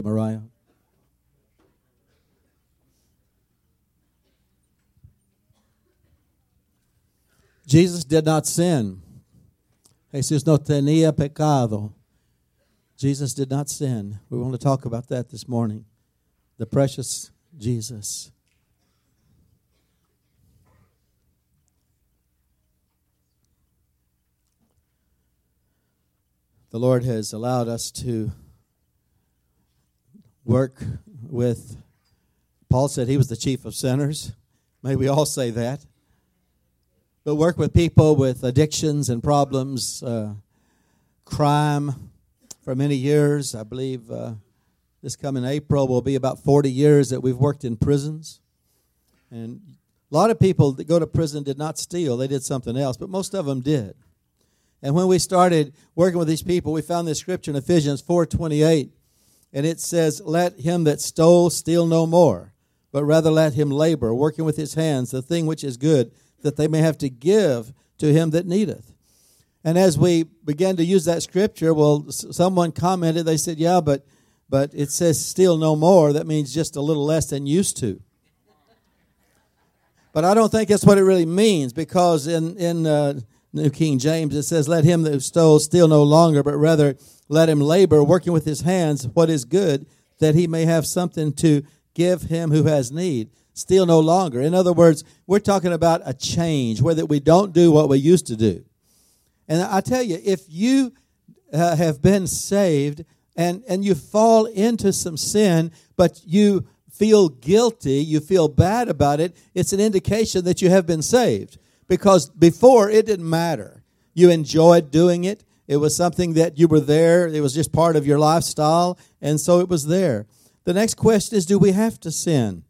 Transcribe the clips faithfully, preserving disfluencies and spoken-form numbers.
Mariah. Jesus did not sin. Jesús no tenía pecado. Jesus did not sin. We want to talk about that this morning. The precious Jesus. The Lord has allowed us to work with, Paul said he was the chief of sinners. May we all say that. But work with people with addictions and problems, uh, crime for many years. I believe uh, this coming April will be about forty years that we've worked in prisons. And a lot of people that go to prison did not steal. They did something else, but most of them did. And when we started working with these people, we found this scripture in Ephesians four twenty-eight. And it says, "Let him that stole steal no more, but rather let him labor, working with his hands, the thing which is good, that they may have to give to him that needeth." And as we began to use that scripture, well, someone commented, they said, yeah, but but it says steal no more. That means just a little less than used to. But I don't think that's what it really means, because in, in uh, New King James, it says, "Let him that stole steal no longer, but rather let him labor, working with his hands what is good, that he may have something to give him who has need." Steal no longer. In other words, we're talking about a change, where that we don't do what we used to do. And I tell you, if you uh, have been saved and, and you fall into some sin, but you feel guilty, you feel bad about it, it's an indication that you have been saved. Because before, it didn't matter. You enjoyed doing it. It was something that you were there. It was just part of your lifestyle, and so it was there. The next question is, do we have to sin?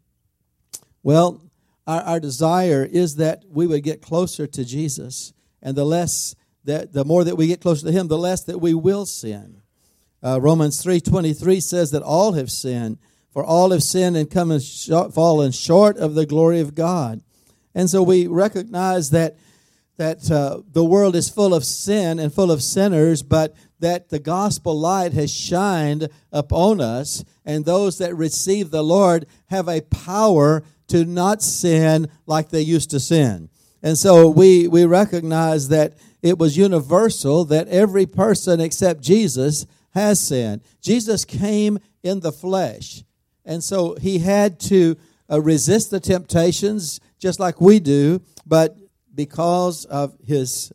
Well, our, our desire is that we would get closer to Jesus, and the less that, the more that we get closer to Him, the less that we will sin. Uh, Romans three twenty-three says that all have sinned, for all have sinned and come and sh- fallen short of the glory of God. And so we recognize that that uh, the world is full of sin and full of sinners, but that the gospel light has shined upon us, and those that receive the Lord have a power to not sin like they used to sin. And so we, we recognize that it was universal, that every person except Jesus has sinned. Jesus came in the flesh, and so He had to uh, resist the temptations just like we do, but because of His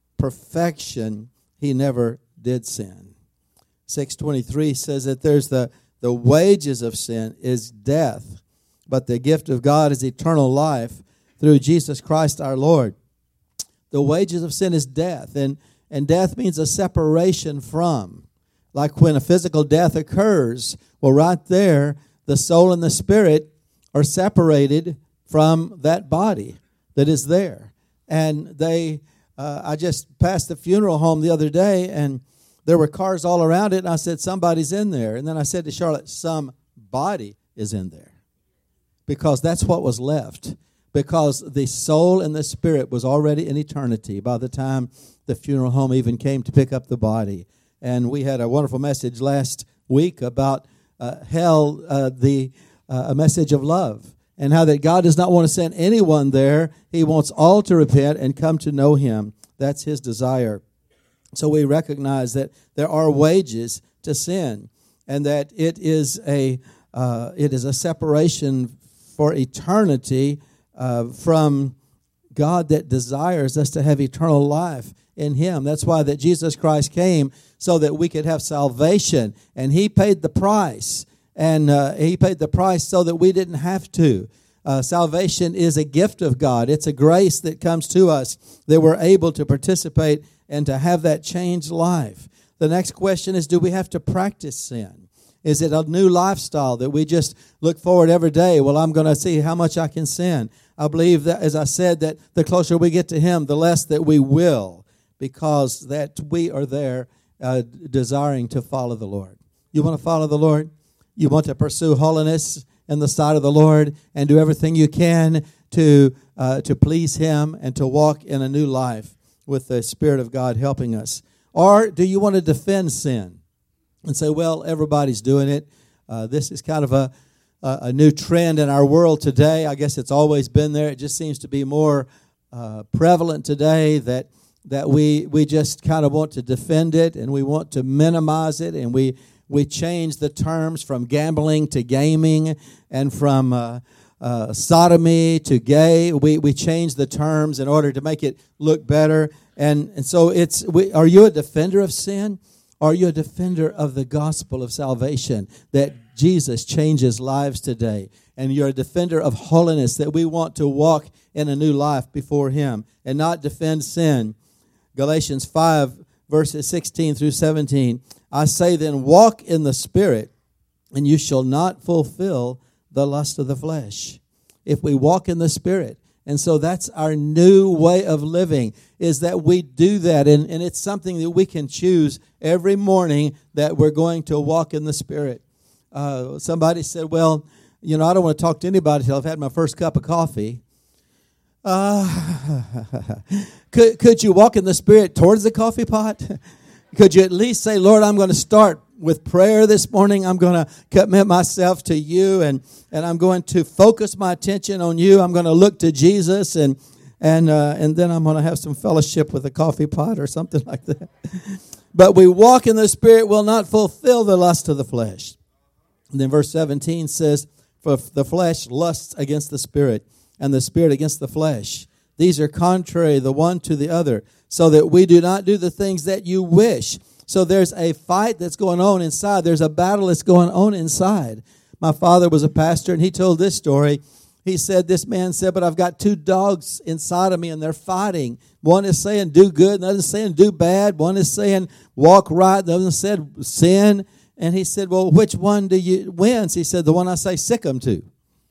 perfection, He never did sin. six twenty-three says that there's the, the wages of sin is death, but the gift of God is eternal life through Jesus Christ our Lord. The wages of sin is death, and, and death means a separation from. Like when a physical death occurs, well, right there, the soul and the spirit are separated from that body that is there. And they, uh, I just passed the funeral home the other day, and there were cars all around it, and I said, somebody's in there. And then I said to Charlotte, somebody is in there. Because that's what was left. Because the soul and the spirit was already in eternity by the time the funeral home even came to pick up the body. And we had a wonderful message last week about uh, hell, uh, the uh, a message of love. And how that God does not want to send anyone there. He wants all to repent and come to know Him. That's His desire. So we recognize that there are wages to sin, and that it is a uh, it is a separation for eternity uh, from God that desires us to have eternal life in Him. That's why that Jesus Christ came, so that we could have salvation, and He paid the price. And uh, He paid the price so that we didn't have to. Uh, salvation is a gift of God. It's a grace that comes to us that we're able to participate and to have that changed life. The next question is, do we have to practice sin? Is it a new lifestyle that we just look forward every day? Well, I'm going to see how much I can sin. I believe that, as I said, that the closer we get to Him, the less that we will, because that we are there uh, desiring to follow the Lord. You want to follow the Lord? You want to pursue holiness in the sight of the Lord and do everything you can to uh, to please Him and to walk in a new life with the Spirit of God helping us? Or do you want to defend sin and say, well, everybody's doing it. Uh, this is kind of a, a a new trend in our world today. I guess it's always been there. It just seems to be more uh, prevalent today that that we we just kind of want to defend it and we want to minimize it, and we we change the terms from gambling to gaming and from uh, uh, sodomy to gay. We we change the terms in order to make it look better. And and so it's. We, are you a defender of sin? Are you a defender of the gospel of salvation, that Jesus changes lives today? And you're a defender of holiness, that we want to walk in a new life before Him and not defend sin. Galatians five, verses sixteen through seventeen. I say then, walk in the Spirit, and you shall not fulfill the lust of the flesh. If we walk in the Spirit. And so that's our new way of living, is that we do that. And, and it's something that we can choose every morning, that we're going to walk in the Spirit. Uh, somebody said, well, you know, I don't want to talk to anybody until I've had my first cup of coffee. Uh, could, could you walk in the Spirit towards the coffee pot? Could you at least say, Lord, I'm going to start with prayer this morning. I'm going to commit myself to you, and, and I'm going to focus my attention on you. I'm going to look to Jesus, and and uh, and then I'm going to have some fellowship with a coffee pot or something like that. But we walk in the Spirit, will not fulfill the lust of the flesh. And then verse seventeen says, for the flesh lusts against the Spirit, and the Spirit against the flesh. These are contrary the one to the other, so that we do not do the things that you wish. So there's a fight that's going on inside. There's a battle that's going on inside. My father was a pastor, and he told this story. He said, this man said, but I've got two dogs inside of me, and they're fighting. One is saying, do good. The other is saying, do bad. One is saying, walk right. The other said, sin. And he said, well, which one do you wins? He said, the one I say sick 'em to.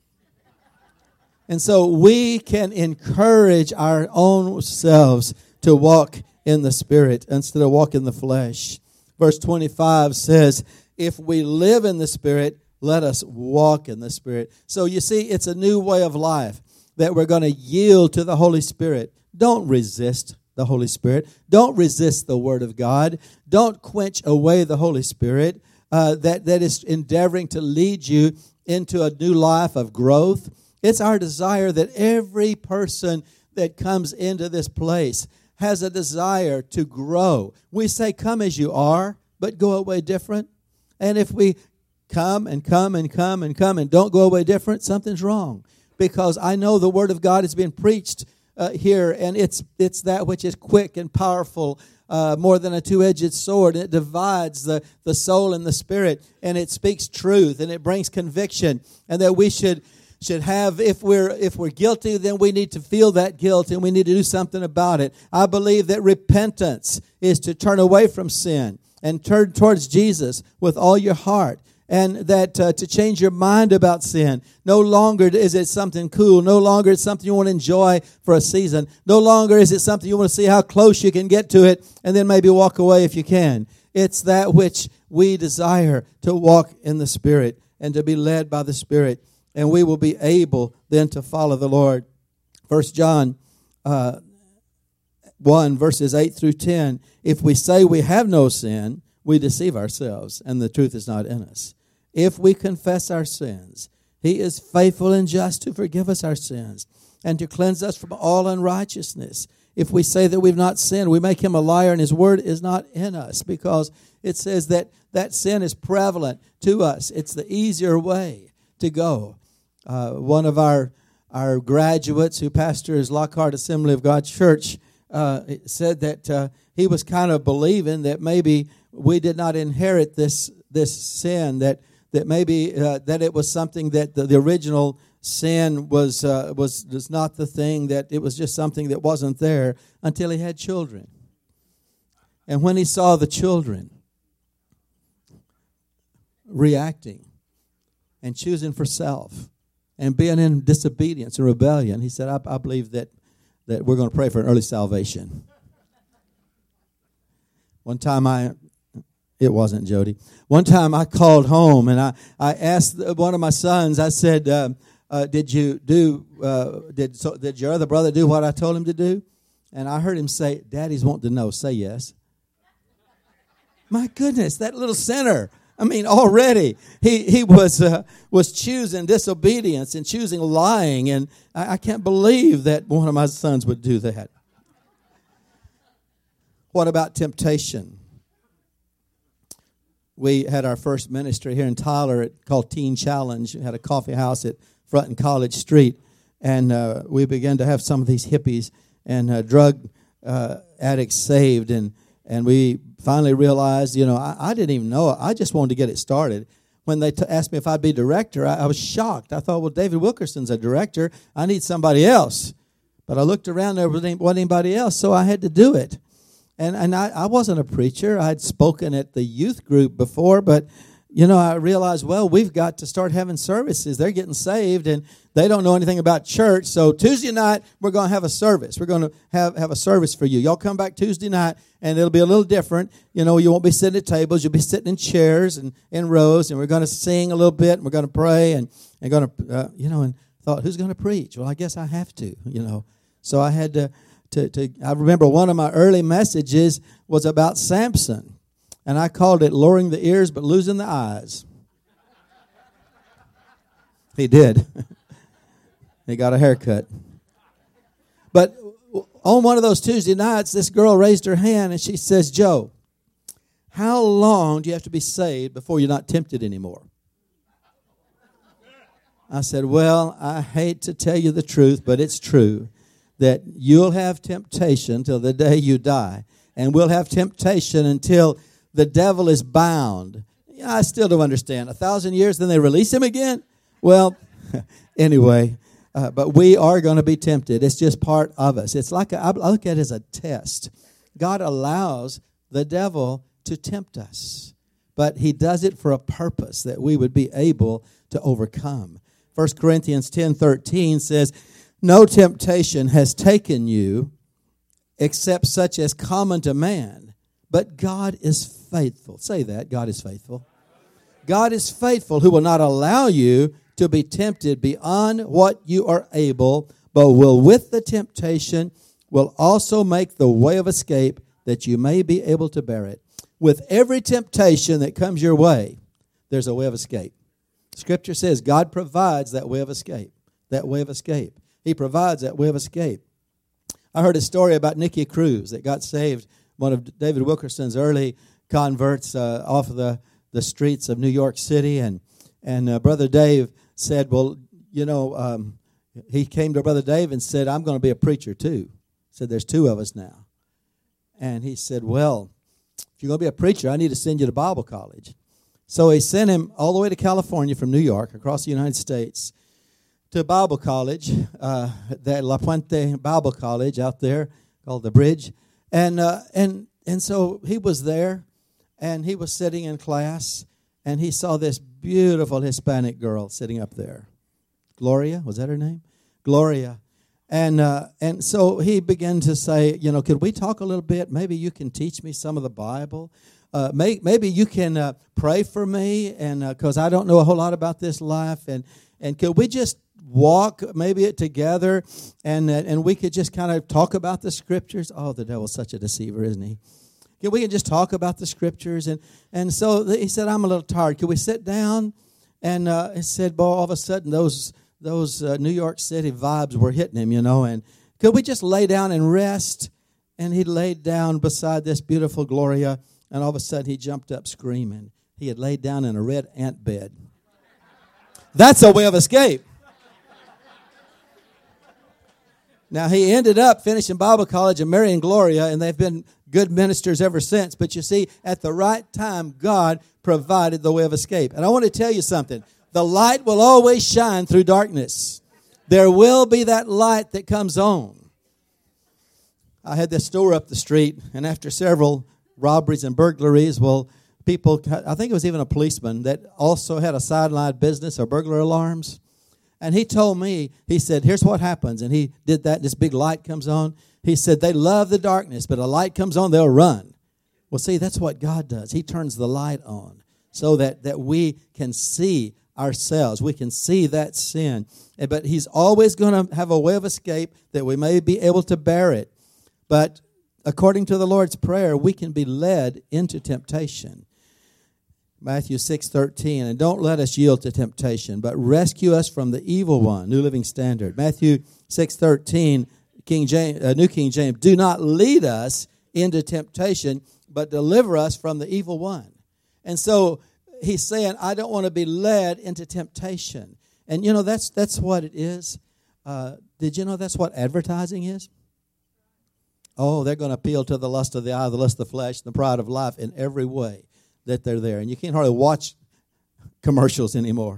And so we can encourage our own selves to walk in the Spirit instead of walk in the flesh. Verse twenty-five says, if we live in the Spirit, let us walk in the Spirit. So you see, it's a new way of life, that we're going to yield to the Holy Spirit. Don't resist the Holy Spirit. Don't resist the Word of God. Don't quench away the Holy Spirit uh, that, that is endeavoring to lead you into a new life of growth. It's our desire that every person that comes into this place has a desire to grow. We say, come as you are, but go away different. And if we come and come and come and come and don't go away different, something's wrong. Because I know the Word of God is being preached uh, here, and it's it's that which is quick and powerful, uh, more than a two-edged sword. It divides the, the soul and the spirit, and it speaks truth, and it brings conviction, and that we should should have, if we're if we're guilty, then we need to feel that guilt, and we need to do something about it. I believe that repentance is to turn away from sin and turn towards Jesus with all your heart, and that uh, to change your mind about sin. No longer is it something cool. No longer is it something you want to enjoy for a season. No longer is it something you want to see how close you can get to it, and then maybe walk away if you can. It's that which we desire, to walk in the Spirit and to be led by the Spirit. And we will be able then to follow the Lord. First John uh, one, verses eight through ten. If we say we have no sin, we deceive ourselves, and the truth is not in us. If we confess our sins, He is faithful and just to forgive us our sins and to cleanse us from all unrighteousness. If we say that we've not sinned, we make Him a liar, and His word is not in us, because it says that that sin is prevalent to us. It's the easier way to go. Uh, one of our our graduates who pastors Lockhart Assembly of God Church uh, said that uh, he was kind of believing that maybe we did not inherit this this sin, that that maybe uh, that it was something that the, the original sin was uh, was was not the thing, that it was just something that wasn't there, until he had children. And when he saw the children reacting and choosing for self and being in disobedience and rebellion, he said, I, I believe that, that we're going to pray for an early salvation. One time I, it wasn't Jody. One time I called home and I, I asked one of my sons, I said, uh, uh, did you do, uh, did so, did your other brother do what I told him to do? And I heard him say, Daddy's wanting to know, say yes. My goodness, that little sinner I mean, already he he was uh, was choosing disobedience and choosing lying, and I, I can't believe that one of my sons would do that. What about temptation? We had our first ministry here in Tyler at, called Teen Challenge. We had a coffee house at Front and College Street, and uh, we began to have some of these hippies and uh, drug uh, addicts saved, and and we finally realized, you know, I, I didn't even know. I just wanted to get it started. When they t- asked me if I'd be director, I, I was shocked. I thought, well, David Wilkerson's a director. I need somebody else. But I looked around, there wasn't anybody else, so I had to do it. And and I, I wasn't a preacher. I'd spoken at the youth group before, but, you know, I realized, well, we've got to start having services. They're getting saved, and they don't know anything about church. So Tuesday night, we're going to have a service. We're going to have, have a service for you. Y'all come back Tuesday night, and it'll be a little different. You know, you won't be sitting at tables. You'll be sitting in chairs and in rows, and we're going to sing a little bit, and we're going to pray, and, and going to, uh, you know, and thought, who's going to preach? Well, I guess I have to, you know. So I had to, to, to, I remember one of my early messages was about Samson, and I called it lowering the ears but losing the eyes. He did. He got a haircut. But on one of those Tuesday nights, this girl raised her hand and she says, Joe, how long do you have to be saved before you're not tempted anymore? I said, well, I hate to tell you the truth, but it's true that you'll have temptation till the day you die. And we'll have temptation until the devil is bound. Yeah, I still don't understand. A thousand years, then they release him again? Well, anyway, uh, but we are going to be tempted. It's just part of us. It's like, a, I look at it as a test. God allows the devil to tempt us, but he does it for a purpose that we would be able to overcome. First Corinthians ten thirteen says, no temptation has taken you except such as common to man, but God is faithful. Say that, God is faithful. God is faithful, who will not allow you to be tempted beyond what you are able, but will with the temptation will also make the way of escape that you may be able to bear it. With every temptation that comes your way, there's a way of escape. Scripture says God provides that way of escape, that way of escape. He provides that way of escape. I heard a story about Nicky Cruz that got saved, one of David Wilkerson's early converts uh, off of the, the streets of New York City. And, and uh, Brother Dave said, well, you know, um, he came to Brother Dave and said, I'm going to be a preacher too. He said, there's two of us now. And he said, well, if you're going to be a preacher, I need to send you to Bible college. So he sent him all the way to California from New York, across the United States, to Bible college, uh, the La Puente Bible College out there, called The Bridge. And uh, and and so he was there, and he was sitting in class, and he saw this beautiful Hispanic girl sitting up there. Gloria, was that her name? Gloria. And uh, and so he began to say, you know, could we talk a little bit? Maybe you can teach me some of the Bible. Uh, may, maybe you can uh, pray for me, and because uh, I don't know a whole lot about this life. And, and could we just walk maybe it together, and uh, and we could just kind of talk about the Scriptures? Oh, the devil's such a deceiver, isn't he? Can we can just talk about the Scriptures? And, and so he said, I'm a little tired. Could we sit down? And uh, he said, boy, all of a sudden those... Those uh, New York City vibes were hitting him, you know, and could we just lay down and rest? And he laid down beside this beautiful Gloria, and all of a sudden he jumped up screaming. He had laid down in a red ant bed. That's a way of escape. Now, he ended up finishing Bible college and marrying Gloria, and they've been good ministers ever since. But you see, at the right time, God provided the way of escape. And I want to tell you something. The light will always shine through darkness. There will be that light that comes on. I had this store up the street, and after several robberies and burglaries, well, people, I think it was even a policeman that also had a sideline business or burglar alarms. And he told me, he said, here's what happens. And he did that, this big light comes on. He said, they love the darkness, but a light comes on, they'll run. Well, see, that's what God does. He turns the light on so that, that we can see ourselves. We can see that sin. But he's always going to have a way of escape that we may be able to bear it. But according to the Lord's Prayer, we can be led into temptation. Matthew six thirteen, and don't let us yield to temptation, but rescue us from the evil one. New Living Standard. Matthew six thirteen, King James, uh, New King James. Do not lead us into temptation, but deliver us from the evil one. And so he's saying, I don't want to be led into temptation. And you know, that's that's what it is. Uh, did you know that's what advertising is? Oh, they're going to appeal to the lust of the eye, the lust of the flesh, the pride of life in every way that they're there. And you can't hardly watch commercials anymore.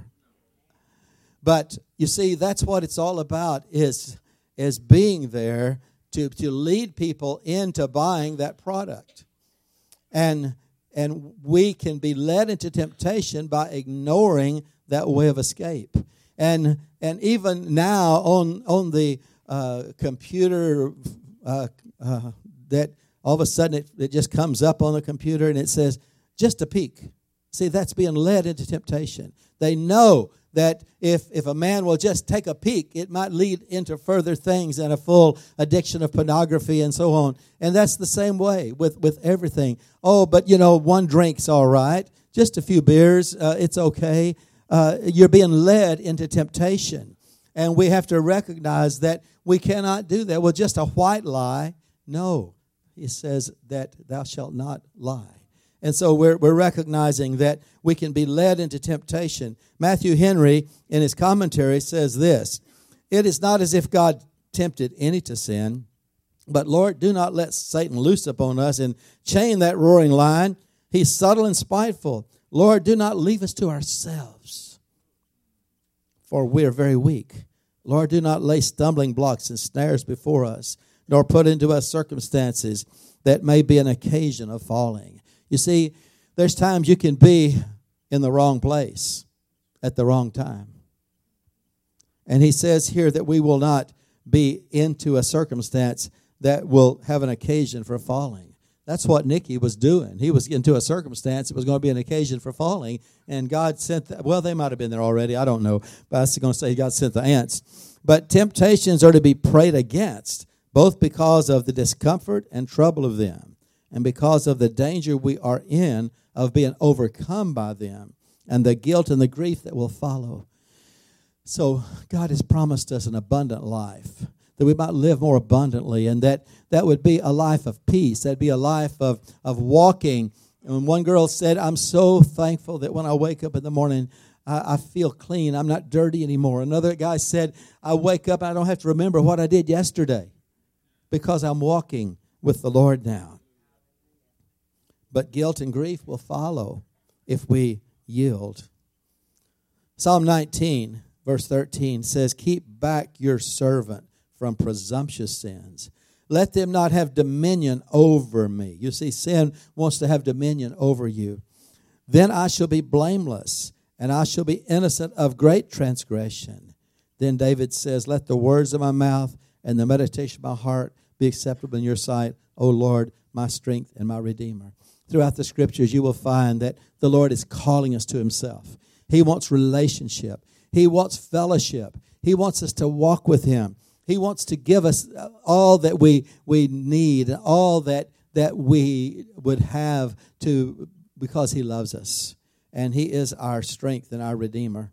But you see, that's what it's all about, is, is being there to, to lead people into buying that product. And, and we can be led into temptation by ignoring that way of escape. And and even now on, on the uh, computer uh, uh, that all of a sudden it, it just comes up on the computer and it says, just a peek. See, that's being led into temptation. They know that if, if a man will just take a peek, it might lead into further things and a full addiction of pornography and so on. And that's the same way with, with everything. Oh, but, you know, one drink's all right. Just a few beers, uh, it's okay. Uh, you're being led into temptation. And we have to recognize that we cannot do that. Well, just a white lie. No, he says that thou shalt not lie. And so we're, we're recognizing that we can be led into temptation. Matthew Henry, in his commentary, says this: it is not as if God tempted any to sin, but Lord, do not let Satan loose upon us and chain that roaring lion. He's subtle and spiteful. Lord, do not leave us to ourselves, for we are very weak. Lord, do not lay stumbling blocks and snares before us, nor put into us circumstances that may be an occasion of falling. You see, there's times you can be in the wrong place at the wrong time. And he says here that we will not be into a circumstance that will have an occasion for falling. That's what Nikki was doing. He was into a circumstance. It was going to be an occasion for falling. And God sent, the, well, they might have been there already. I don't know. But I was going to say God sent the ants. But temptations are to be prayed against, both because of the discomfort and trouble of them, and because of the danger we are in of being overcome by them, and the guilt and the grief that will follow. So God has promised us an abundant life, that we might live more abundantly, and that that would be a life of peace. That'd be a life of, of walking. And one girl said, I'm so thankful that when I wake up in the morning, I, I feel clean. I'm not dirty anymore. Another guy said, I wake up and I don't have to remember what I did yesterday because I'm walking with the Lord now. But guilt and grief will follow if we yield. Psalm nineteen, verse thirteen says, keep back your servant from presumptuous sins. Let them not have dominion over me. You see, sin wants to have dominion over you. Then I shall be blameless, and I shall be innocent of great transgression. Then David says, let the words of my mouth and the meditation of my heart be acceptable in your sight, O Lord, my strength and my Redeemer. Throughout the Scriptures, you will find that the Lord is calling us to himself. He wants relationship. He wants fellowship. He wants us to walk with him. He wants to give us all that we we need, all that that we would have to, because he loves us. And he is our strength and our Redeemer.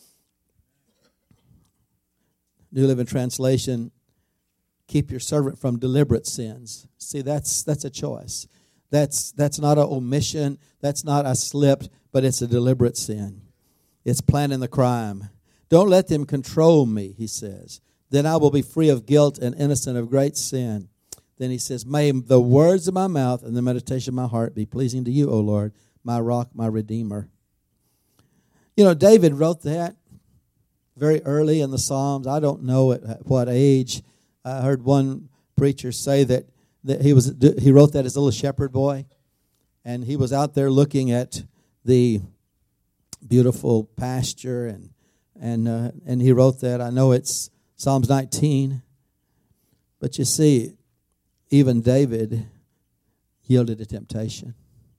New Living Translation, keep your servant from deliberate sins. See, that's that's a choice. That's that's not an omission. That's not a slip, but it's a deliberate sin. It's planning the crime. Don't let them control me, he says. Then I will be free of guilt and innocent of great sin. Then he says, may the words of my mouth and the meditation of my heart be pleasing to you, O Lord, my rock, my Redeemer. You know, David wrote that very early in the Psalms. I don't know at what age. I heard one preacher say that, that he was he wrote that as a little shepherd boy. And he was out there looking at the beautiful pasture, and and uh, and he wrote that. I know it's Psalms nineteen. But you see, even David yielded to temptation.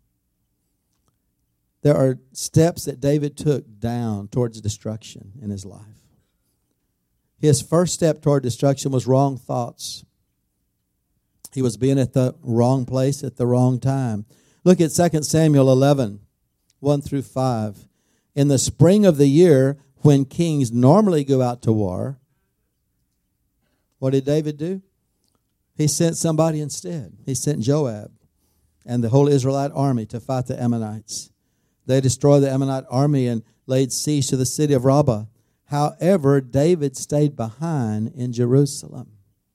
There are steps that David took down towards destruction in his life. His first step toward destruction was wrong thoughts. He was being at the wrong place at the wrong time. Look at Second Samuel eleven, one through five. In the spring of the year, when kings normally go out to war, what did David do? He sent somebody instead. He sent Joab and the whole Israelite army to fight the Ammonites. They destroyed the Ammonite army and laid siege to the city of Rabbah. However, David stayed behind in Jerusalem.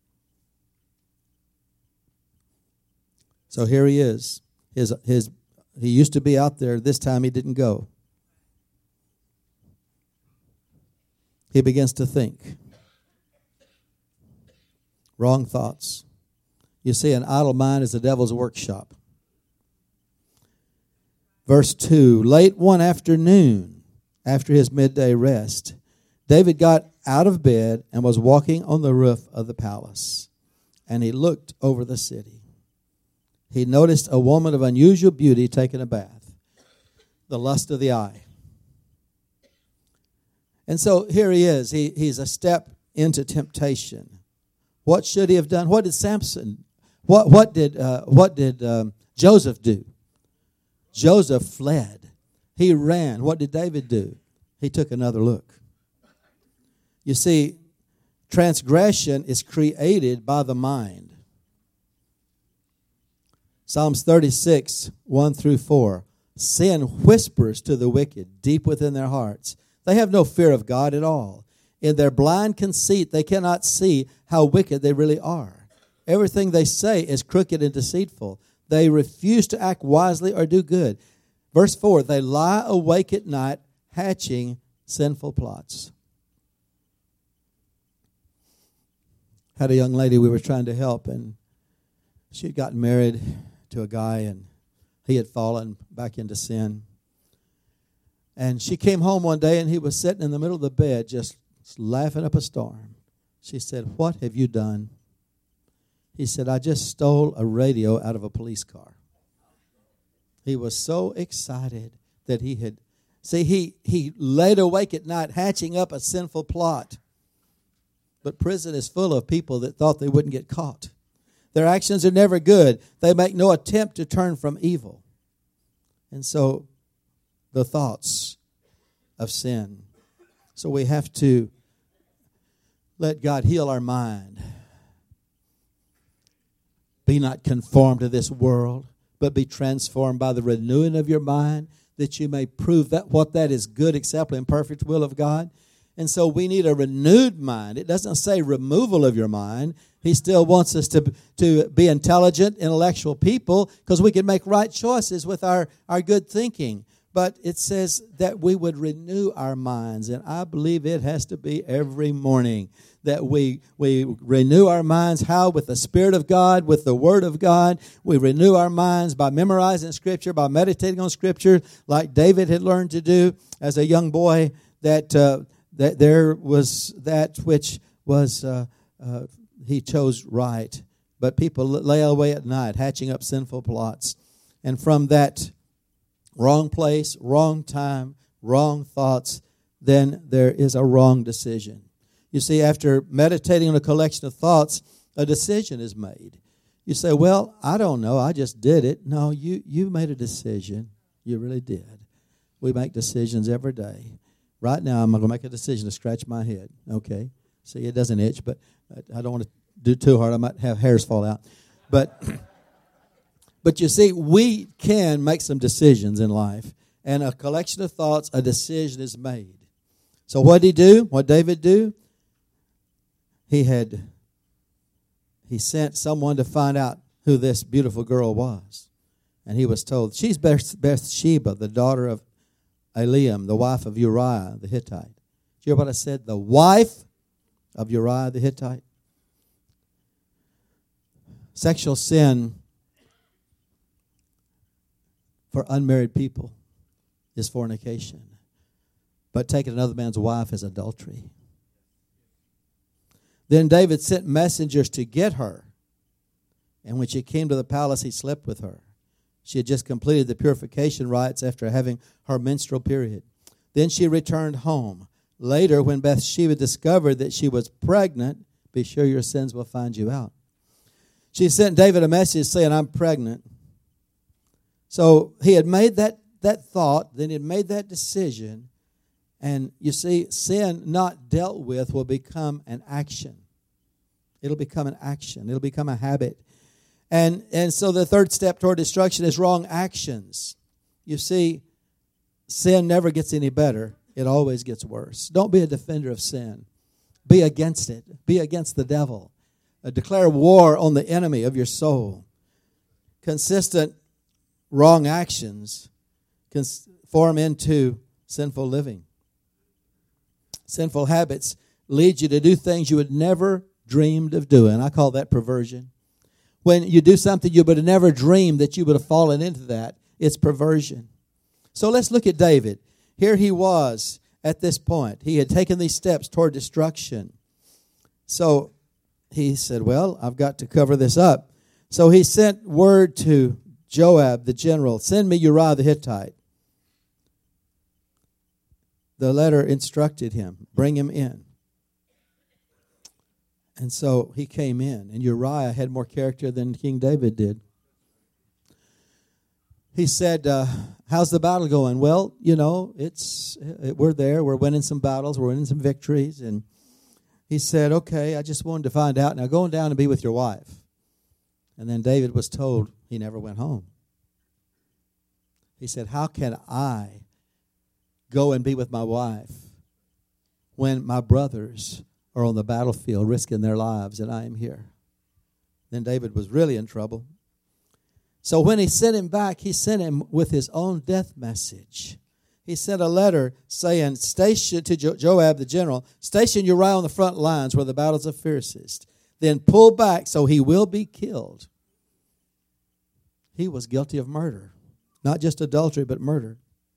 So here he is. His, his, he used to be out there. This time he didn't go. He begins to think. Wrong thoughts. You see, an idle mind is the devil's workshop. Verse two, late one afternoon, after his midday rest, David got out of bed and was walking on the roof of the palace, and he looked over the city. He noticed a woman of unusual beauty taking a bath, the lust of the eye. And so here he is. He, he's a step into temptation. What should he have done? What did Samson, what, what did, uh, what did um, Joseph do? Joseph fled. He ran. What did David do? He took another look. You see, transgression is created by the mind. Psalms thirty-six, one through four. Sin whispers to the wicked deep within their hearts. They have no fear of God at all. In their blind conceit, they cannot see how wicked they really are. Everything they say is crooked and deceitful. They refuse to act wisely or do good. Verse four, they lie awake at night, hatching sinful plots. Had a young lady we were trying to help, and she had gotten married to a guy, and he had fallen back into sin. And she came home one day, and he was sitting in the middle of the bed just laughing up a storm. She said, "What have you done?" He said, "I just stole a radio out of a police car." He was so excited that he had, see, he, he laid awake at night hatching up a sinful plot. But prison is full of people that thought they wouldn't get caught. Their actions are never good. They make no attempt to turn from evil. And so the thoughts of sin. So we have to let God heal our mind. Be not conformed to this world, but be transformed by the renewing of your mind, that you may prove that what that is good, acceptable, and perfect will of God. And so we need a renewed mind. It doesn't say removal of your mind. He still wants us to, to be intelligent, intellectual people, because we can make right choices with our, our good thinking. But it says that we would renew our minds, and I believe it has to be every morning that we we renew our minds. How? With the Spirit of God, with the Word of God. We renew our minds by memorizing Scripture, by meditating on Scripture, like David had learned to do as a young boy, that uh, that there was that which was uh, uh, he chose right. But people lay away at night, hatching up sinful plots. And from that wrong place, wrong time, wrong thoughts, then there is a wrong decision. You see, after meditating on a collection of thoughts, a decision is made. You say, "Well, I don't know, I just did it." No, you, you made a decision. You really did. We make decisions every day. Right now, I'm going to make a decision to scratch my head. Okay. See, it doesn't itch, but I don't want to do too hard. I might have hairs fall out. But... But you see, we can make some decisions in life. And a collection of thoughts, a decision is made. So what did he do? What did David do? He had, he sent someone to find out who this beautiful girl was. And he was told, she's Bathsheba, the daughter of Eliam, the wife of Uriah the Hittite. Did you hear what I said? The wife of Uriah the Hittite. Sexual sin for unmarried people is fornication. But taking another man's wife is adultery. Then David sent messengers to get her. And when she came to the palace, he slept with her. She had just completed the purification rites after having her menstrual period. Then she returned home. Later, when Bathsheba discovered that she was pregnant, be sure your sins will find you out. She sent David a message saying, "I'm pregnant." So he had made that that thought, then he had made that decision. And you see, sin not dealt with will become an action. It'll become an action. It'll become a habit. And, and so the third step toward destruction is wrong actions. You see, sin never gets any better. It always gets worse. Don't be a defender of sin. Be against it. Be against the devil. Uh, declare war on the enemy of your soul. Consistent wrong actions can form into sinful living. Sinful habits lead you to do things you would never dreamed of doing. I call that perversion. When you do something you would have never dreamed that you would have fallen into that, it's perversion. So let's look at David. Here he was at this point. He had taken these steps toward destruction. So he said, well, I've got to cover this up. So he sent word to Joab, the general, send me Uriah the Hittite. The letter instructed him, bring him in. And so he came in, and Uriah had more character than King David did. He said, uh, how's the battle going? Well, you know, it's it, we're there. We're winning some battles. We're winning some victories. And he said, okay, I just wanted to find out. Now go down and be with your wife. And then David was told he never went home. He said, how can I go and be with my wife when my brothers are on the battlefield risking their lives and I am here? Then David was really in trouble. So when he sent him back, he sent him with his own death message. He sent a letter saying, station to jo- Joab the general, station Uriah on the front lines where the battles are fiercest. Then pull back so he will be killed. He was guilty of murder. Not just adultery, but murder.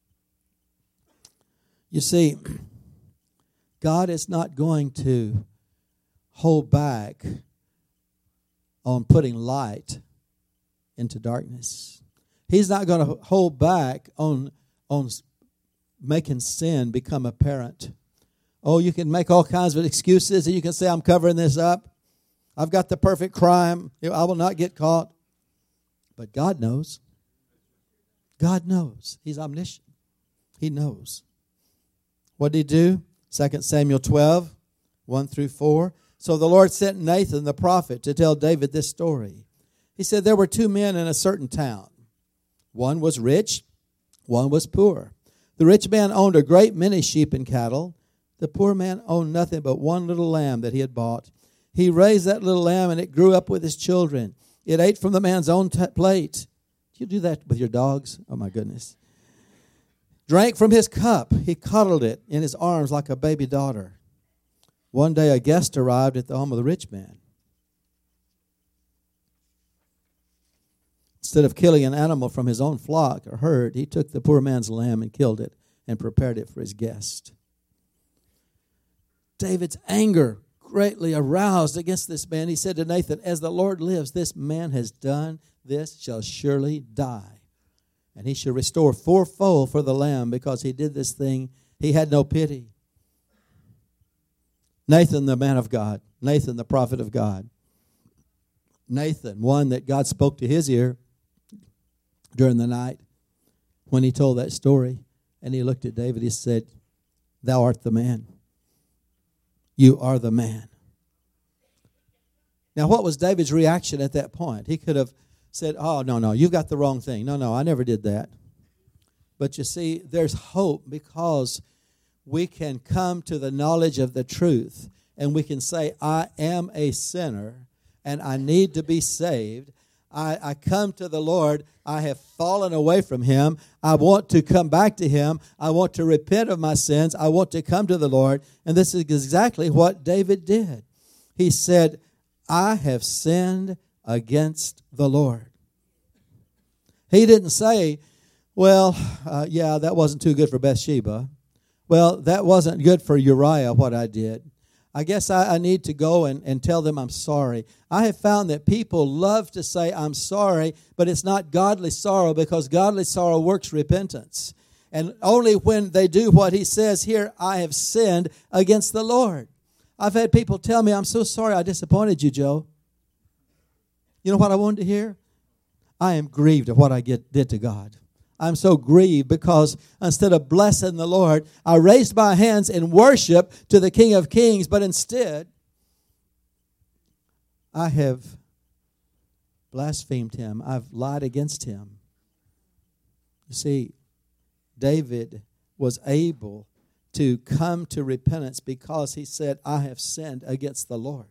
You see, God is not going to hold back on putting light into darkness. He's not going to hold back on, on making sin become apparent. Oh, you can make all kinds of excuses and you can say, I'm covering this up. I've got the perfect crime. I will not get caught. But God knows. God knows. He's omniscient. He knows. What did he do? Second Samuel twelve, one through four. So the Lord sent Nathan the prophet to tell David this story. He said, there were two men in a certain town. One was rich, one was poor. The rich man owned a great many sheep and cattle. The poor man owned nothing but one little lamb that he had bought. He raised that little lamb, and it grew up with his children. It ate from the man's own t- plate. Do you do that with your dogs? Oh, my goodness. Drank from his cup. He coddled it in his arms like a baby daughter. One day a guest arrived at the home of the rich man. Instead of killing an animal from his own flock or herd, he took the poor man's lamb and killed it and prepared it for his guest. David's anger greatly aroused against this man. He said to Nathan, as the Lord lives, this man has done this, shall surely die. And he shall restore fourfold for the lamb because he did this thing. He had no pity. Nathan, the man of God. Nathan, the prophet of God. Nathan, one that God spoke to his ear during the night when he told that story. And he looked at David. He said, thou art the man. You are the man. Now, what was David's reaction at that point? He could have said, oh, no, no, you've got the wrong thing. No, no, I never did that. But you see, there's hope because we can come to the knowledge of the truth and we can say, I am a sinner and I need to be saved. I, I come to the Lord. I have fallen away from Him. I want to come back to Him. I want to repent of my sins. I want to come to the Lord. And this is exactly what David did. He said, I have sinned against the Lord. He didn't say, well, uh, yeah, that wasn't too good for Bathsheba. Well, that wasn't good for Uriah, what I did. I guess I, I need to go and, and tell them I'm sorry. I have found that people love to say I'm sorry, but it's not godly sorrow because godly sorrow works repentance. And only when they do what he says here, I have sinned against the Lord. I've had people tell me, I'm so sorry I disappointed you, Joe. You know what I wanted to hear? I am grieved at what I get, did to God. I'm so grieved because instead of blessing the Lord, I raised my hands in worship to the King of Kings, but instead, I have blasphemed him. I've lied against him. You see, David was able to come to repentance because he said, I have sinned against the Lord.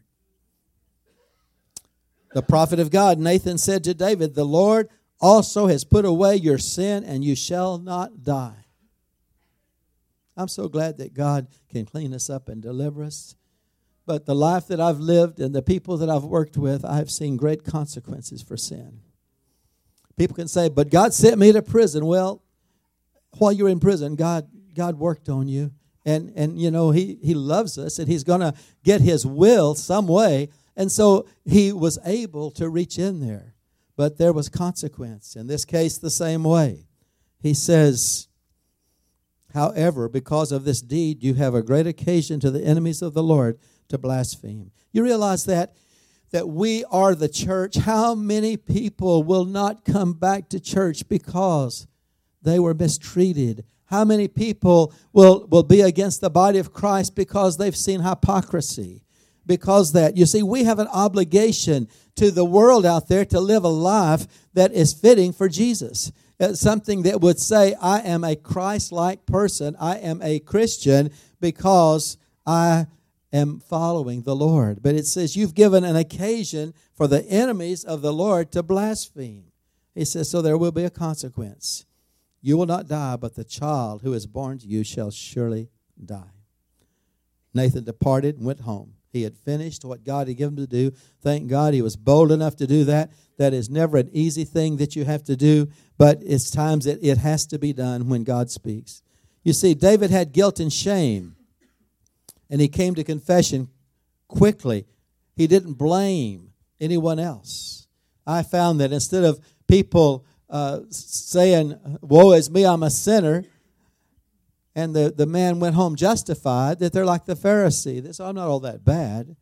The prophet of God, Nathan, said to David, the Lord also has put away your sin, and you shall not die. I'm so glad that God can clean us up and deliver us. But the life that I've lived and the people that I've worked with, I've seen great consequences for sin. People can say, but God sent me to prison. Well, while you're in prison, God God worked on you. And, and you know, he, he loves us, and he's going to get his will some way. And so he was able to reach in there. But there was consequence. In this case, the same way. He says, however, because of this deed, you have a great occasion to the enemies of the Lord to blaspheme. You realize that? That we are the church. How many people will not come back to church because they were mistreated? How many people will, will be against the body of Christ because they've seen hypocrisy? Because that, you see, we have an obligation to the world out there to live a life that is fitting for Jesus. It's something that would say, I am a Christ-like person. I am a Christian because I am following the Lord. But it says you've given an occasion for the enemies of the Lord to blaspheme. He says, so there will be a consequence. You will not die, but the child who is born to you shall surely die. Nathan departed and went home. He had finished what God had given him to do. Thank God he was bold enough to do that. That is never an easy thing that you have to do, but it's times that it has to be done when God speaks. You see, David had guilt and shame, and he came to confession quickly. He didn't blame anyone else. I found that instead of people uh, saying, woe is me, I'm a sinner, and the, the man went home justified, that they're like the Pharisee. They say, I'm not all that bad.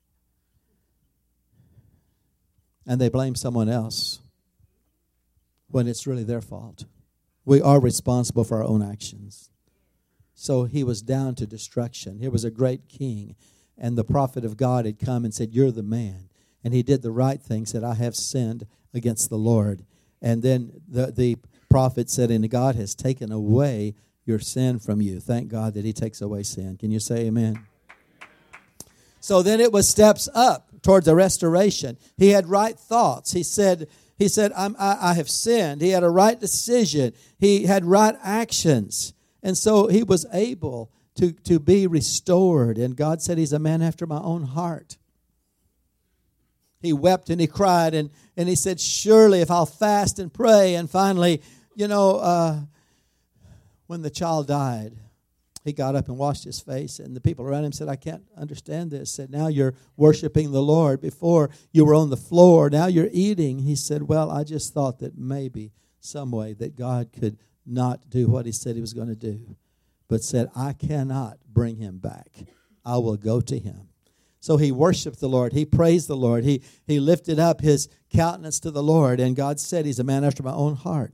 And they blame someone else when it's really their fault. We are responsible for our own actions. So he was down to destruction. Here was a great king, and the prophet of God had come and said, you're the man. And he did the right thing, said, I have sinned against the Lord. And then the, the prophet said, and God has taken away your sin from you. Thank God that he takes away sin. Can you say amen? So then it was steps up towards a restoration. He had right thoughts. He said, he said, I'm, I, I have sinned. He had a right decision. He had right actions. And so he was able to, to be restored. And God said he's a man after my own heart. He wept and he cried. And, and he said, surely if I'll fast and pray. And finally, you know, uh, when the child died, he got up and washed his face, and the people around him said, I can't understand this. Said, now you're worshiping the Lord. Before you were on the floor, now you're eating. He said, well, I just thought that maybe some way that God could not do what he said he was going to do, but said, I cannot bring him back. I will go to him. So he worshiped the Lord. He praised the Lord. He, he lifted up his countenance to the Lord, and God said he's a man after my own heart.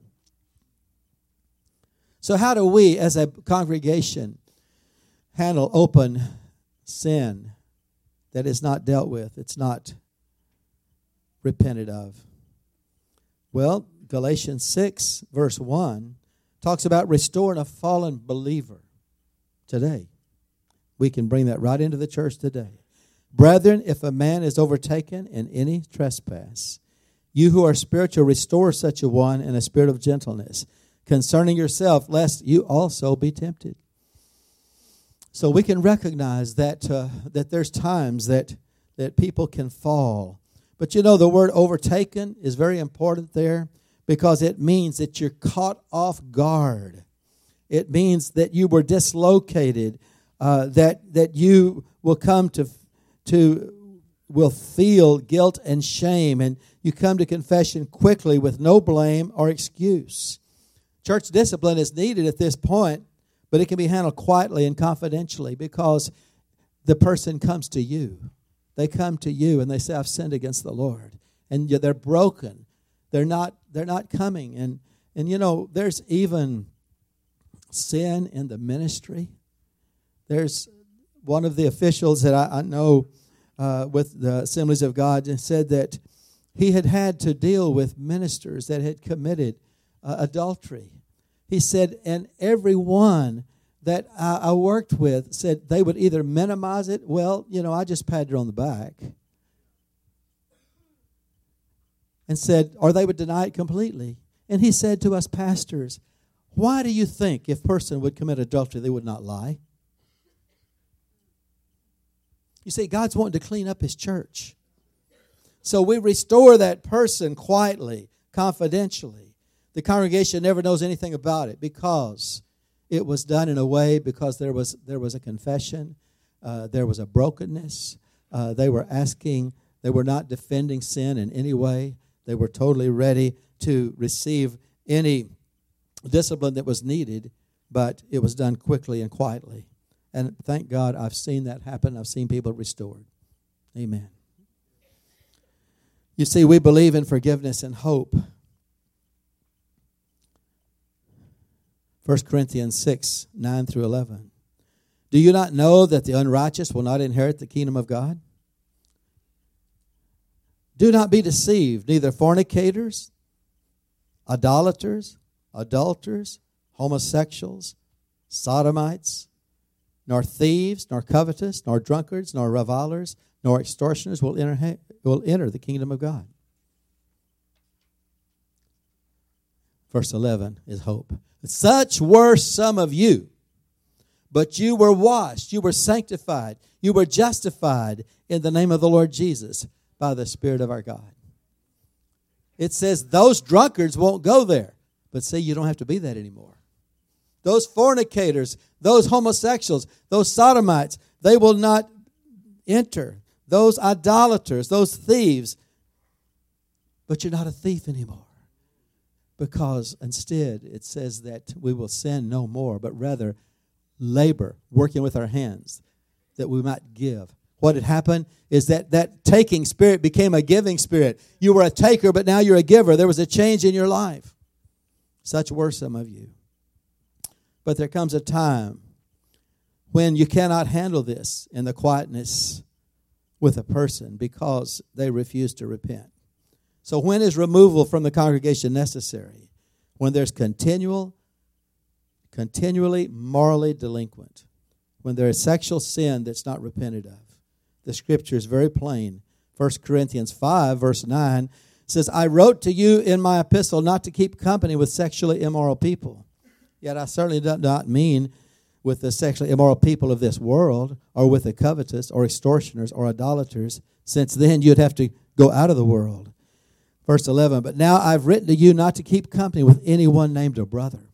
So how do we, as a congregation, handle open sin that is not dealt with, it's not repented of? Well, Galatians six, verse one, talks about restoring a fallen believer today. We can bring that right into the church today. Brethren, if a man is overtaken in any trespass, you who are spiritual, restore such a one in a spirit of gentleness, concerning yourself, lest you also be tempted. So we can recognize that uh, that there's times that, that people can fall. But you know, the word overtaken is very important there because it means that you're caught off guard. It means that you were dislocated, uh, that that you will come to, to will feel guilt and shame, and you come to confession quickly with no blame or excuse. Church discipline is needed at this point, but it can be handled quietly and confidentially because the person comes to you. They come to you and they say, I've sinned against the Lord. And they're broken. They're not, they're not coming and, And you know, there's even sin in the ministry. There's one of the officials that I, I know uh, with the Assemblies of God said that he had had to deal with ministers that had committed uh, adultery. He said, and every one that I, I worked with said they would either minimize it, well, you know, I just patted her on the back, and said, or they would deny it completely. And he said to us pastors, why do you think if a person would commit adultery, they would not lie? You see, God's wanting to clean up His church. So we restore that person quietly, confidentially. The congregation never knows anything about it because it was done in a way, because there was there was a confession, uh, there was a brokenness. Uh, they were asking, they were not defending sin in any way. They were totally ready to receive any discipline that was needed, but it was done quickly and quietly. And thank God I've seen that happen. I've seen people restored. Amen. You see, we believe in forgiveness and hope. First Corinthians six, nine through eleven. Do you not know that the unrighteous will not inherit the kingdom of God? Do not be deceived, neither fornicators, idolaters, adulterers, homosexuals, sodomites, nor thieves, nor covetous, nor drunkards, nor revilers, nor extortioners will enter, will enter the kingdom of God. Verse eleven is hope. Such were some of you, but you were washed, you were sanctified, you were justified in the name of the Lord Jesus by the Spirit of our God. It says those drunkards won't go there. But see, you don't have to be that anymore. Those fornicators, those homosexuals, those sodomites, they will not enter. Those idolaters, those thieves. But you're not a thief anymore. Because instead it says that we will sin no more, but rather labor, working with our hands, that we might give. What had happened is that that taking spirit became a giving spirit. You were a taker, but now you're a giver. There was a change in your life. Such were some of you. But there comes a time when you cannot handle this in the quietness with a person because they refuse to repent. So when is removal from the congregation necessary? When there's continual, continually morally delinquent. When there is sexual sin that's not repented of. The scripture is very plain. First Corinthians five, verse nine says, I wrote to you in my epistle not to keep company with sexually immoral people. Yet I certainly do not mean with the sexually immoral people of this world, or with the covetous, or extortioners, or idolaters, since then you'd have to go out of the world. Verse eleven, but now I've written to you not to keep company with anyone named a brother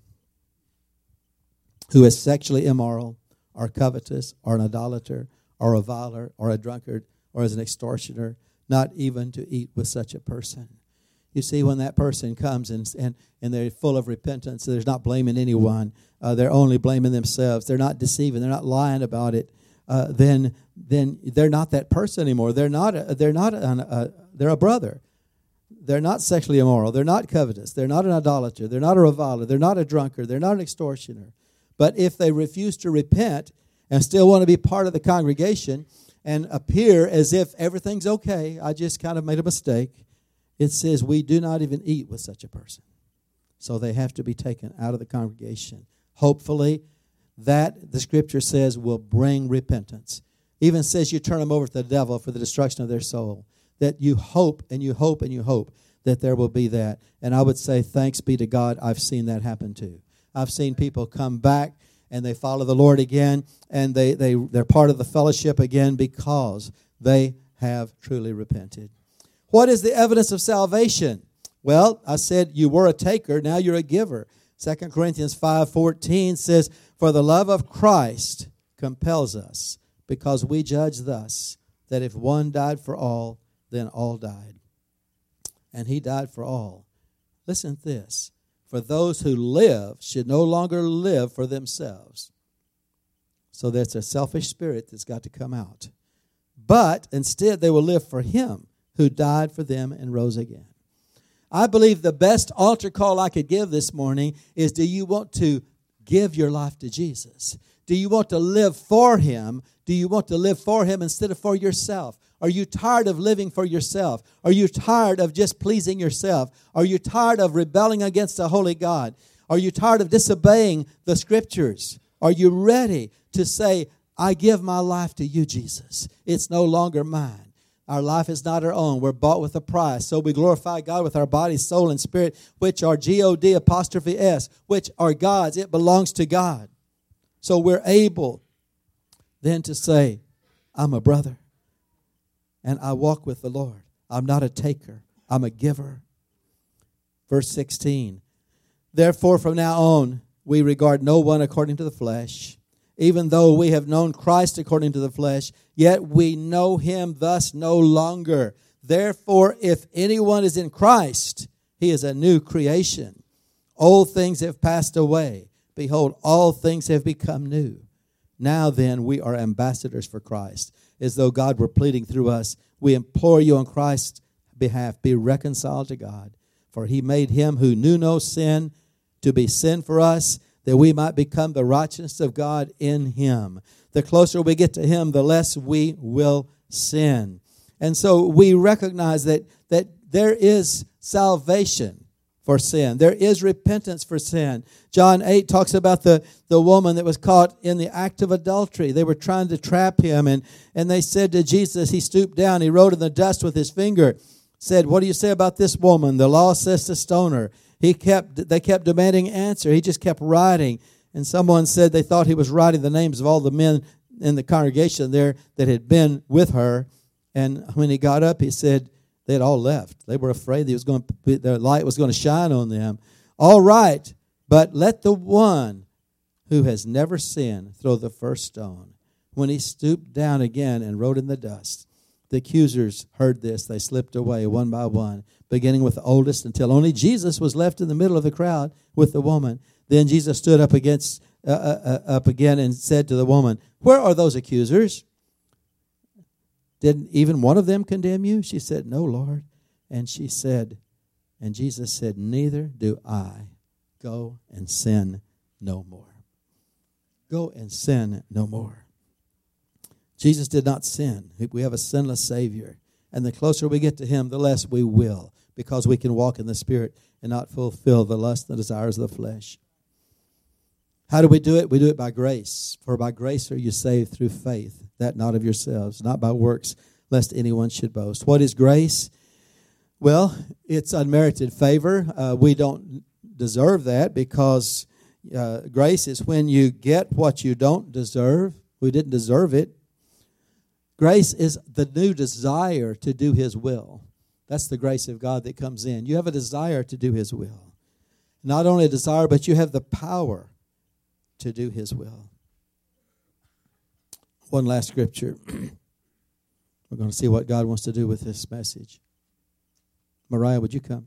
who is sexually immoral, or covetous, or an idolater, or a reviler, or a drunkard, or as an extortioner, not even to eat with such a person. You see, when that person comes and and, and they're full of repentance, they're not blaming anyone. Uh, they're only blaming themselves. They're not deceiving. They're not lying about it. Uh, then, then they're not that person anymore. They're not. A, they're not. An, a, they're a brother. They're not sexually immoral. They're not covetous. They're not an idolater. They're not a reviler. They're not a drunkard. They're not an extortioner. But if they refuse to repent and still want to be part of the congregation and appear as if everything's okay, I just kind of made a mistake, it says we do not even eat with such a person. So they have to be taken out of the congregation. Hopefully, that, the scripture says, will bring repentance. Even says you turn them over to the devil for the destruction of their soul. That you hope and you hope and you hope that there will be that. And I would say, thanks be to God, I've seen that happen too. I've seen people come back and they follow the Lord again, and they, they, they're part of the fellowship again because they have truly repented. What is the evidence of salvation? Well, I said you were a taker, now you're a giver. Second Corinthians five fourteen says, for the love of Christ compels us, because we judge thus, that if one died for all, then all died. And he died for all. Listen to this. For those who live should no longer live for themselves. So that's a selfish spirit that's got to come out. But instead they will live for him who died for them and rose again. I believe the best altar call I could give this morning is, do you want to give your life to Jesus? Do you want to live for Him? Do you want to live for Him instead of for yourself? Are you tired of living for yourself? Are you tired of just pleasing yourself? Are you tired of rebelling against a holy God? Are you tired of disobeying the Scriptures? Are you ready to say, I give my life to you, Jesus? It's no longer mine. Our life is not our own. We're bought with a price. So we glorify God with our body, soul, and spirit, which are G O D apostrophe S, which are God's. It belongs to God. So we're able then to say, I'm a brother, and I walk with the Lord. I'm not a taker. I'm a giver. Verse sixteen, therefore from now on we regard no one according to the flesh. Even though we have known Christ according to the flesh, yet we know Him thus no longer. Therefore, if anyone is in Christ, he is a new creation. Old things have passed away. Behold, all things have become new. Now then, we are ambassadors for Christ, as though God were pleading through us. We implore you on Christ's behalf, be reconciled to God. For He made Him who knew no sin to be sin for us, that we might become the righteousness of God in Him. The closer we get to Him, the less we will sin. And so we recognize that, that there is salvation for sin. There is repentance for sin. John eight talks about the, the woman that was caught in the act of adultery. They were trying to trap him, and, and they said to Jesus, he stooped down, he wrote in the dust with his finger, said, what do you say about this woman? The law says to stone her. He kept, they kept demanding answer. He just kept writing. And someone said they thought he was writing the names of all the men in the congregation there that had been with her. And when he got up, he said they had all left. They were afraid he was going to be, the light was going to shine on them. All right, but let the one who has never sinned throw the first stone. When he stooped down again and wrote in the dust, the accusers heard this. They slipped away one by one, beginning with the oldest, until only Jesus was left in the middle of the crowd with the woman. Then Jesus stood up against uh, uh, up again and said to the woman, where are those accusers? Didn't even one of them condemn you? She said, no, Lord. And she said, and Jesus said, neither do I. Go and sin no more. Go and sin no more. Jesus did not sin. We have a sinless Savior. And the closer we get to Him, the less we will, because we can walk in the Spirit and not fulfill the lust and the desires of the flesh. How do we do it? We do it by grace. For by grace are you saved through faith, that not of yourselves, not by works, lest anyone should boast. What is grace? Well, it's unmerited favor. Uh, we don't deserve that, because uh, grace is when you get what you don't deserve. We didn't deserve it. Grace is the new desire to do His will. That's the grace of God that comes in. You have a desire to do His will. Not only a desire, but you have the power to do His will. One last scripture. We're going to see what God wants to do with this message. Mariah, would you come?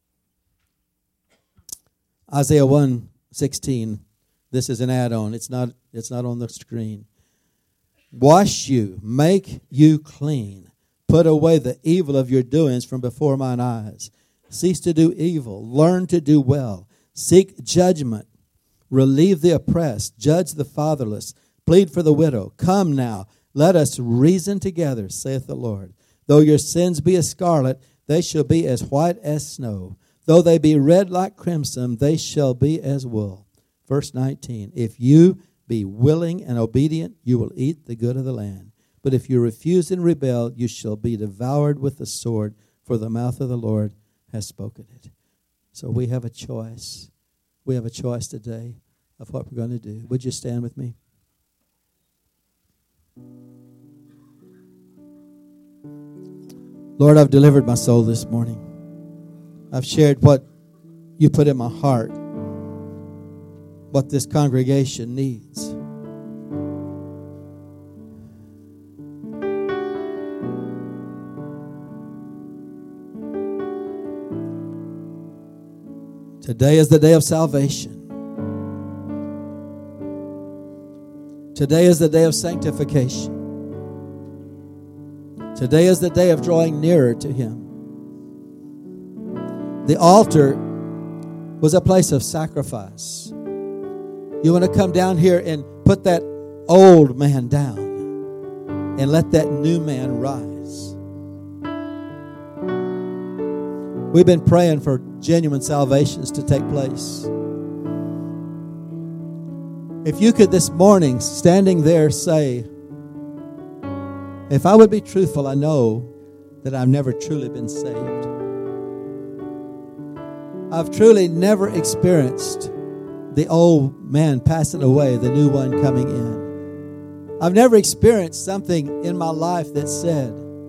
Isaiah one sixteen. This is an add-on. It's not, it's not on the screen. Wash you, make you clean. Put away the evil of your doings from before mine eyes. Cease to do evil. Learn to do well. Seek judgment. Relieve the oppressed. Judge the fatherless. Plead for the widow. Come now, let us reason together, saith the Lord. Though your sins be as scarlet, they shall be as white as snow. Though they be red like crimson, they shall be as wool. Verse nineteen. If you be willing and obedient, you will eat the good of the land. But if you refuse and rebel, you shall be devoured with the sword, for the mouth of the Lord has spoken it. So we have a choice. We have a choice today of what we're going to do. Would you stand with me? Lord, I've delivered my soul this morning. I've shared what you put in my heart, what this congregation needs. Today is the day of salvation. Today is the day of sanctification. Today is the day of drawing nearer to Him. The altar was a place of sacrifice. You want to come down here and put that old man down and let that new man rise. We've been praying for genuine salvations to take place. If you could this morning, standing there, say, if I would be truthful, I know that I've never truly been saved. I've truly never experienced the old man passing away, the new one coming in. I've never experienced something in my life that said,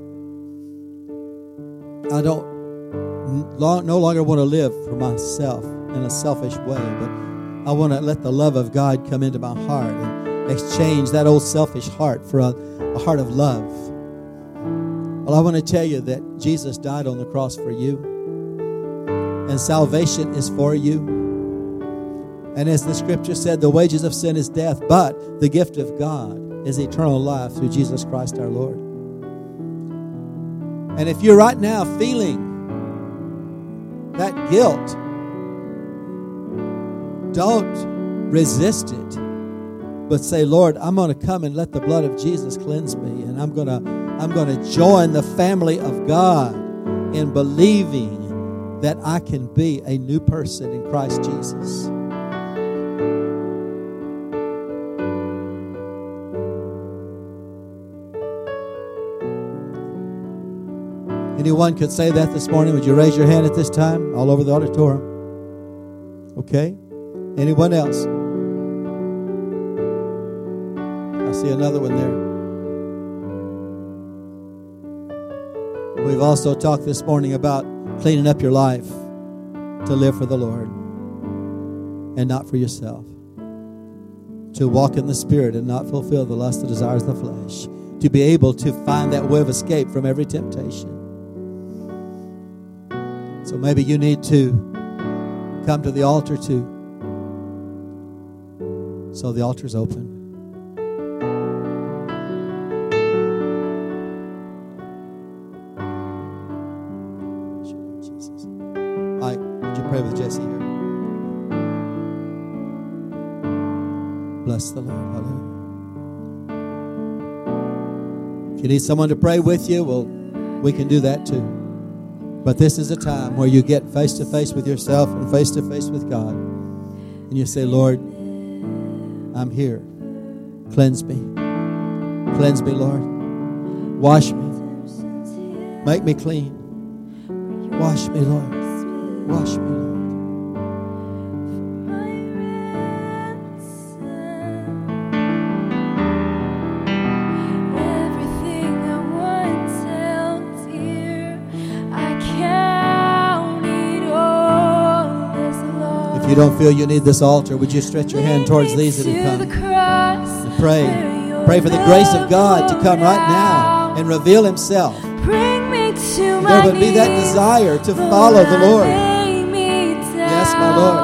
I don't no longer want to live for myself in a selfish way, but I want to let the love of God come into my heart and exchange that old selfish heart for a, a heart of love. Well, I want to tell you that Jesus died on the cross for you, and salvation is for you. And as the scripture said, the wages of sin is death, but the gift of God is eternal life through Jesus Christ our Lord. And if you're right now feeling that guilt, don't resist it, but say, Lord, I'm going to come and let the blood of Jesus cleanse me, and I'm going to I'm going to join the family of God in believing that I can be a new person in Christ Jesus. Anyone could say that this morning? Would you raise your hand at this time all over the auditorium? Okay. Anyone else? I see another one there. We've also talked this morning about cleaning up your life to live for the Lord and not for yourself. To walk in the Spirit and not fulfill the lust that desires the flesh. To be able to find that way of escape from every temptation. So maybe you need to come to the altar too. So the altar's open. Jesus. All right, would you pray with Jesse here? Bless the Lord. Hallelujah. If you need someone to pray with you, well, we can do that too. But this is a time where you get face to face with yourself and face to face with God. And you say, Lord, I'm here. Cleanse me. Cleanse me, Lord. Wash me. Make me clean. Wash me, Lord. Wash me, Lord. If you don't feel you need this altar, would you stretch your hand towards these that have come and pray? Pray for the grace of God to come right now and reveal Himself. And there would be that desire to follow the Lord. Yes, my Lord.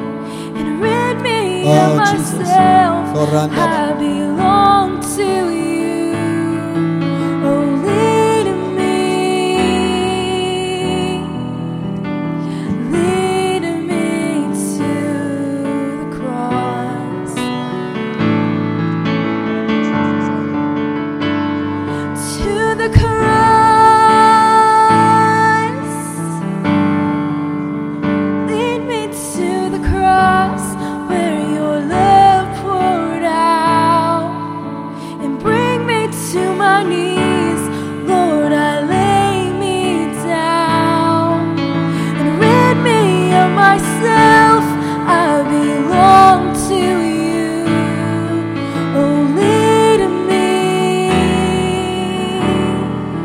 Oh, Jesus. I belong to you. Oh, lead me. Lead me to the cross. To the cross. Lead me to the cross where your love poured out, and bring me to my knees. Lord, I lay me down and rid me of myself. I belong to you. Oh, lead me.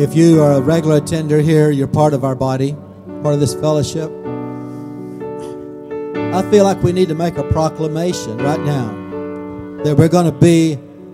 If you are a regular attender here, you're part of our body, part of this fellowship. I feel like we need to make a proclamation right now that we're going to be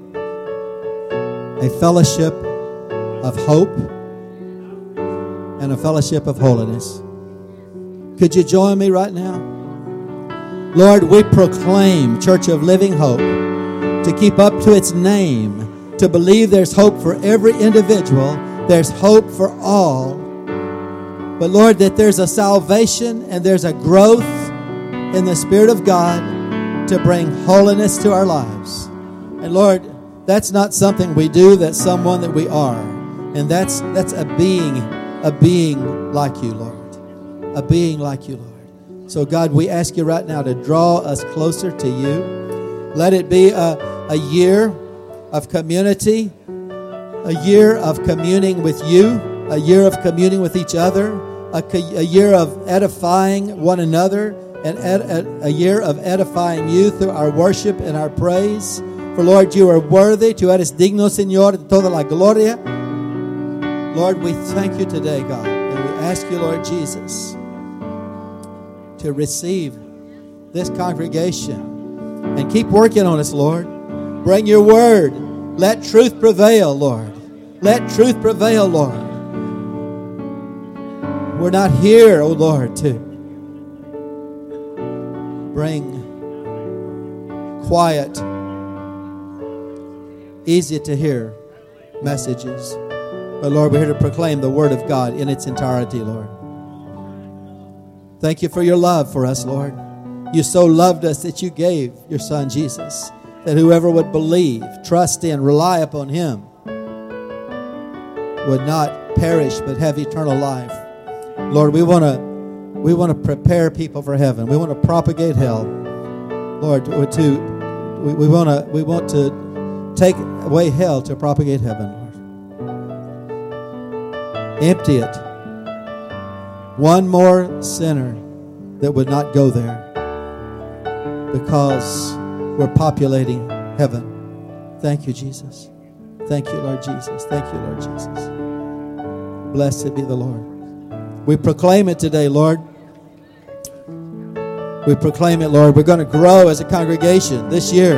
a fellowship of hope and a fellowship of holiness. Could you join me right now? Lord, we proclaim Church of Living Hope to keep up to its name, to believe there's hope for every individual, there's hope for all. But Lord, that there's a salvation and there's a growth in the Spirit of God to bring holiness to our lives. And Lord, that's not something we do, that's someone that we are. And that's that's a being, a being like you, Lord. A being like you, Lord. So God, we ask you right now to draw us closer to you. Let it be a, a year of community, a year of communing with you, a year of communing with each other, a, a year of edifying one another, and ed, a year of edifying you through our worship and our praise. For Lord, you are worthy. Tú eres digno, Señor, de toda la gloria. Lord, we thank you today, God, and we ask you, Lord Jesus, to receive this congregation and keep working on us, Lord. Bring your word. Let truth prevail, Lord. Let truth prevail, Lord. We're not here, oh Lord, to bring quiet, easy to hear messages. But Lord, we're here to proclaim the word of God in its entirety, Lord. Thank you for your love for us, Lord. You so loved us that you gave your Son, Jesus, that whoever would believe, trust in, rely upon him would not perish but have eternal life. Lord, we want to we want to prepare people for heaven. We want to propagate hell. Lord, to we, we want to we want to take away hell to propagate heaven, Lord. Empty it. One more sinner that would not go there because we're populating heaven. Thank you, Jesus. Thank you, Lord Jesus. Thank you, Lord Jesus. Blessed be the Lord. We proclaim it today, Lord. We proclaim it, Lord. We're going to grow as a congregation this year.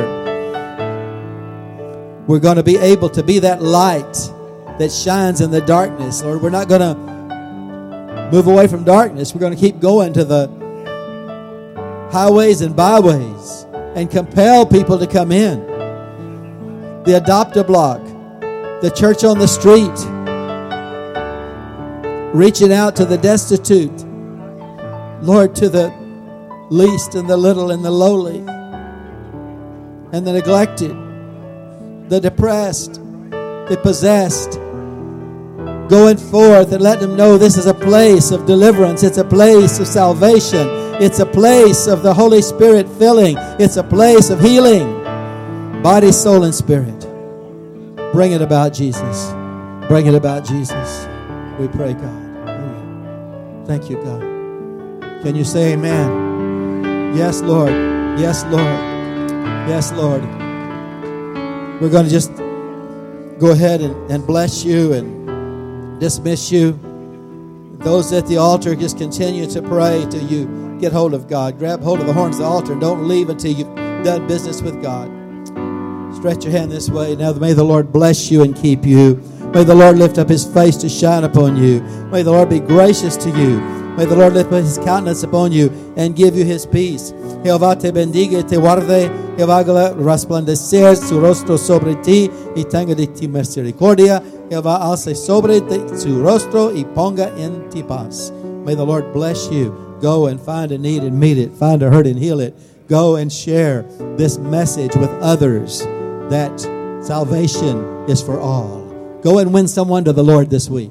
We're going to be able to be that light that shines in the darkness, Lord. We're not going to move away from darkness. We're going to keep going to the highways and byways and compel people to come in. The Adopt-A-Block, the church on the street, reaching out to the destitute, Lord, to the least and the little and the lowly and the neglected, the depressed, the possessed, going forth and let them know this is a place of deliverance. It's a place of salvation. It's a place of the Holy Spirit filling. It's a place of healing, body, soul, and spirit. Bring it about, Jesus. Bring it about, Jesus. We pray, God. Amen. Thank you, God. Can you say amen? Yes, Lord. Yes, Lord. Yes, Lord. We're going to just go ahead and, and bless you and dismiss you. Those at the altar, just continue to pray till you get hold of God. Grab hold of the horns of the altar and don't leave until you've done business with God. Stretch your hand this way. Now may the Lord bless you and keep you. May the Lord lift up his face to shine upon you. May the Lord be gracious to you. May the Lord lift up his countenance upon you and give you his peace. Jehová te bendiga y te guarde. Jehová haga resplandecer su rostro sobre ti y tenga de ti misericordia. Jehová alce sobre su rostro y ponga en ti paz. May the Lord bless you. Go and find a need and meet it. Find a hurt and heal it. Go and share this message with others that salvation is for all. Go and win someone to the Lord this week.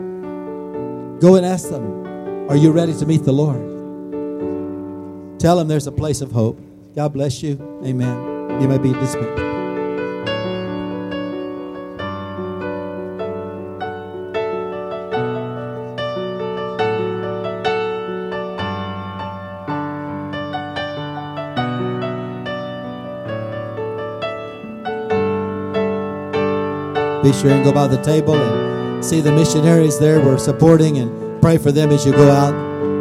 Go and ask them, are you ready to meet the Lord? Tell them there's a place of hope. God bless you. Amen. You may be dismissed. Be sure and go by the table and see the missionaries there. We're supporting and pray for them as you go out.